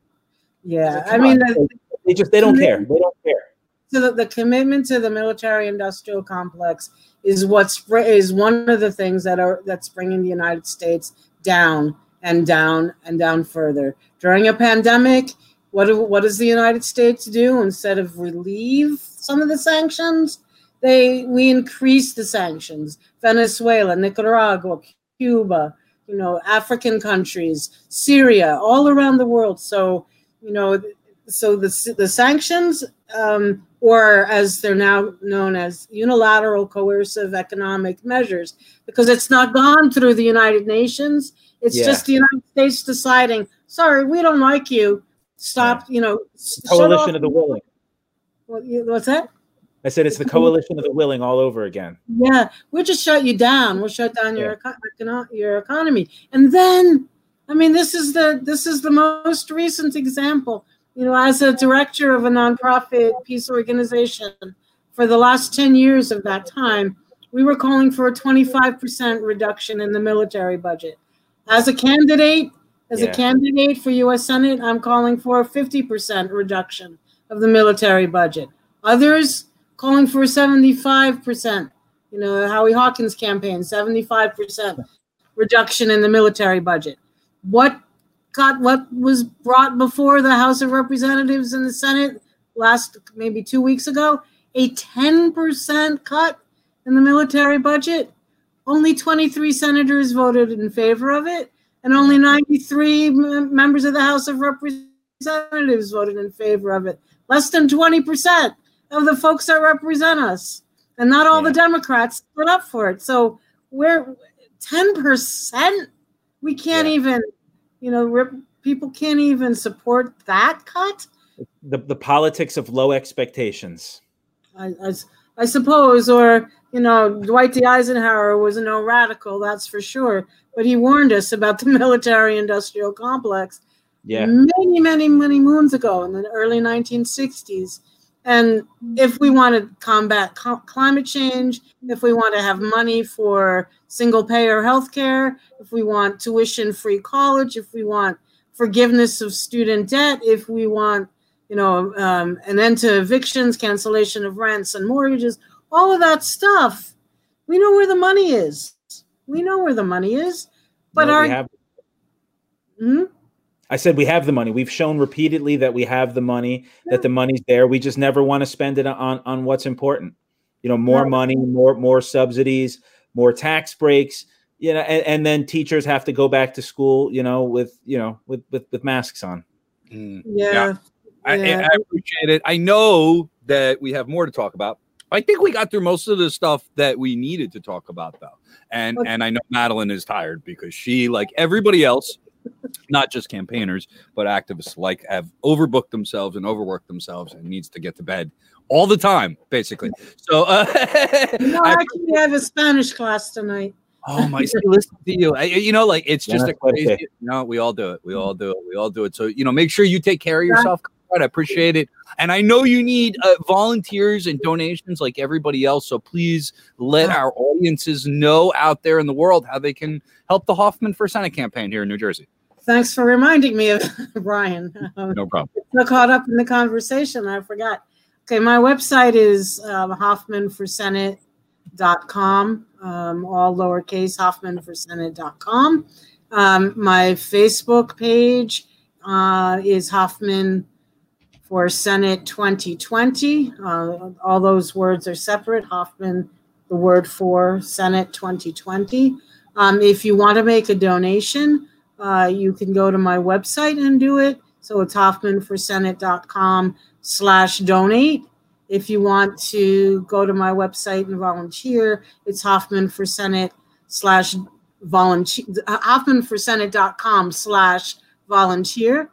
Yeah. I mean, they don't care. They don't care. So the commitment to the military-industrial complex is one of the things that's bringing the United States down and down and down further. During a pandemic, what does the United States do? Instead of relieve some of the sanctions, we increase the sanctions. Venezuela, Nicaragua, Cuba, you know, African countries, Syria, all around the world. So, you know, so the sanctions, or as they're now known as unilateral coercive economic measures, because it's not gone through the United Nations. It's just the United States deciding, sorry, we don't like you. Stop, you know. Coalition of the willing. What's that? I said it's the coalition of the willing all over again. Yeah, we'll just shut you down. We'll shut down your economy. And then, I mean, this is the most recent example. You know, as a director of a nonprofit peace organization for the last 10 years of that time, we were calling for a 25% reduction in the military budget. As a candidate for U.S. Senate, I'm calling for a 50% reduction of the military budget. Others calling for 75%. You know, Howie Hawkins' campaign, 75% reduction in the military budget. What was brought before the House of Representatives and the Senate maybe 2 weeks ago? A 10% cut in the military budget. Only 23 senators voted in favor of it, and only 93 members of the House of Representatives voted in favor of it. Less than 20% of the folks that represent us, and not all the Democrats stood up for it. So we're 10%. We can't even, you know, people can't even support that cut. The politics of low expectations. I suppose, or, you know, Dwight D. Eisenhower was no radical, that's for sure. But he warned us about the military-industrial complex many, many, many moons ago in the early 1960s. And if we want to combat climate change, if we want to have money for single-payer health care, if we want tuition-free college, if we want forgiveness of student debt, if we want, you know, an end to evictions, cancellation of rents and mortgages, all of that stuff, we know where the money is. We know where the money is. But I said we have the money. We've shown repeatedly that we have the money, that the money's there. We just never want to spend it on what's important. You know, more money, more subsidies, more tax breaks. You know, and then teachers have to go back to school, you know, with masks on. I appreciate it. I know that we have more to talk about. I think we got through most of the stuff that we needed to talk about, though. And I know Madeline is tired because she, like everybody else, not just campaigners, but activists like, have overbooked themselves and overworked themselves and needs to get to bed all the time, basically. So I actually have a Spanish class tonight. Oh my! Listen to you. You know, like it's just a crazy. No, we all do it. We all do it. We all do it. So you know, make sure you take care of yourself. I appreciate it, and I know you need volunteers and donations like everybody else. So please let our audiences know out there in the world how they can help the Hoffman for Senate campaign here in New Jersey. Thanks for reminding me of Brian. No problem. So caught up in the conversation, I forgot. Okay, my website is Hoffman for Senate. all lowercase, HoffmanForSenate.com. My Facebook page is Hoffman for Senate 2020. All those words are separate. Hoffman, the word for Senate 2020. If you want to make a donation, you can go to my website and do it. So it's HoffmanForSenate.com/donate. If you want to go to my website and volunteer, it's HoffmanForSenate/volunteer, HoffmanForSenate.com/volunteer.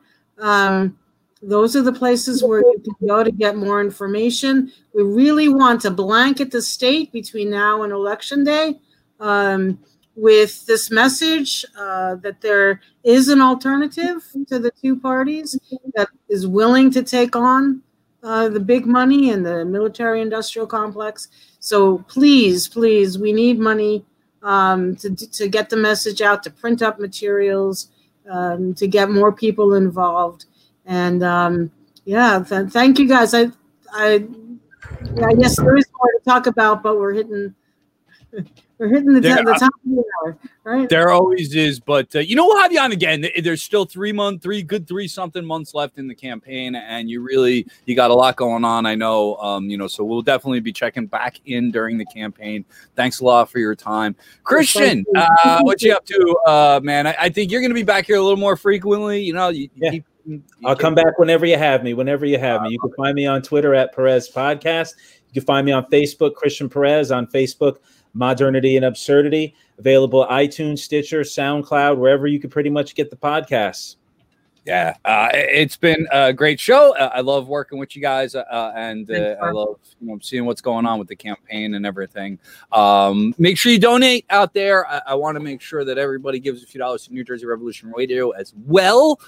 Those are the places where you can go to get more information. We really want to blanket the state between now and Election Day with this message that there is an alternative to the two parties that is willing to take on the big money and the military-industrial complex. So please, we need money to get the message out, to print up materials, to get more people involved. And thank you guys. I guess there is more to talk about, but we're hitting the top of the hour, right? There always is, but we'll have you on again. There's still 3 something months left in the campaign, and you got a lot going on. I know, so we'll definitely be checking back in during the campaign. Thanks a lot for your time, Christian. What you up to, man? I think you're going to be back here a little more frequently. I'll come back whenever you have me. You can find me on Twitter at Perez Podcast. You can find me on Facebook, Christian Perez on Facebook. Modernity and Absurdity, available iTunes, Stitcher, SoundCloud, wherever you can pretty much get the podcasts. Yeah, it's been a great show. I love working with you guys, and I love seeing what's going on with the campaign and everything. Make sure you donate out there. I want to make sure that everybody gives a few dollars to New Jersey Revolution Radio as well.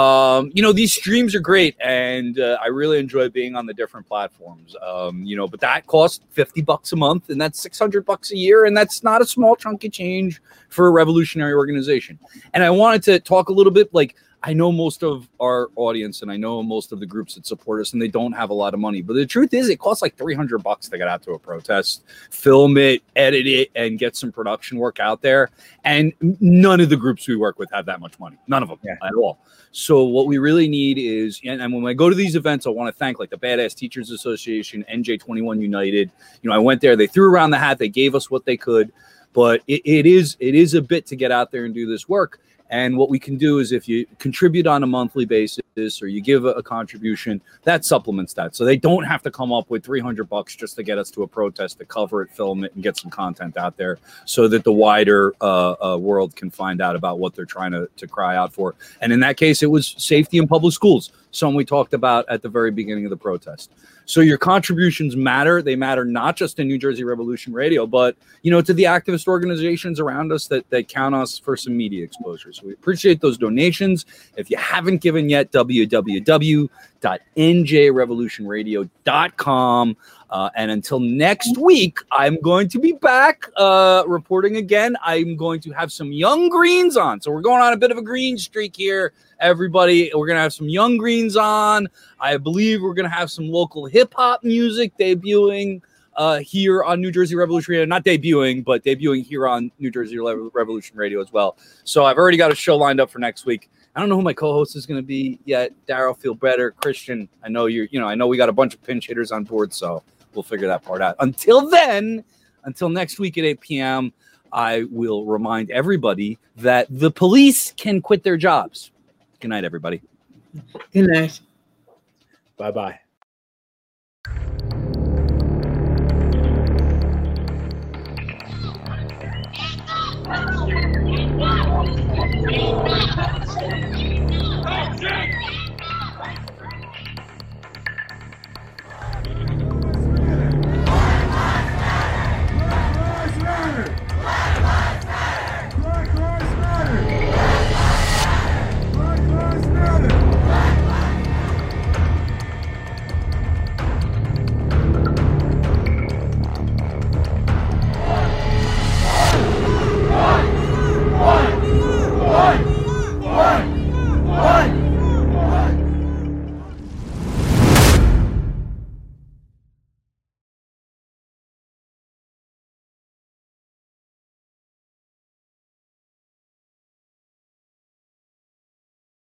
These streams are great, and I really enjoy being on the different platforms. But that costs $50 a month, and that's $600 a year, and that's not a small chunk of change for a revolutionary organization. And I wanted to talk a little bit, I know most of our audience and I know most of the groups that support us, and they don't have a lot of money. But the truth is, it costs like $300 to get out to a protest, film it, edit it, and get some production work out there. And none of the groups we work with have that much money. None of them at all. So what we really need is, and when I go to these events, I want to thank the Badass Teachers Association, NJ21 United. I went there, they threw around the hat, they gave us what they could, but it is a bit to get out there and do this work. And what we can do is if you contribute on a monthly basis or you give a contribution, that supplements that. So they don't have to come up with $300 just to get us to a protest, to cover it, film it, and get some content out there so that the wider world can find out about what they're trying to cry out for. And in that case, it was safety in public schools, something we talked about at the very beginning of the protest. So your contributions matter. They matter not just in New Jersey Revolution Radio, but, to the activist organizations around us that count us for some media exposure. So we appreciate those donations. If you haven't given yet, www.njrevolutionradio.com. And until next week, I'm going to be back reporting again. I'm going to have some Young Greens on. So we're going on a bit of a green streak here, everybody. We're going to have some Young Greens on. I believe we're going to have some local hip-hop music debuting here on New Jersey Revolution Radio. Not debuting, but debuting here on New Jersey Revolution Radio as well. So I've already got a show lined up for next week. I don't know who my co-host is going to be yet. Daryl, feel better. Christian, I know I know we got a bunch of pinch hitters on board, so we'll figure that part out. Until then, until next week at 8 p.m., I will remind everybody that the police can quit their jobs. Good night, everybody. Good night. Bye-bye.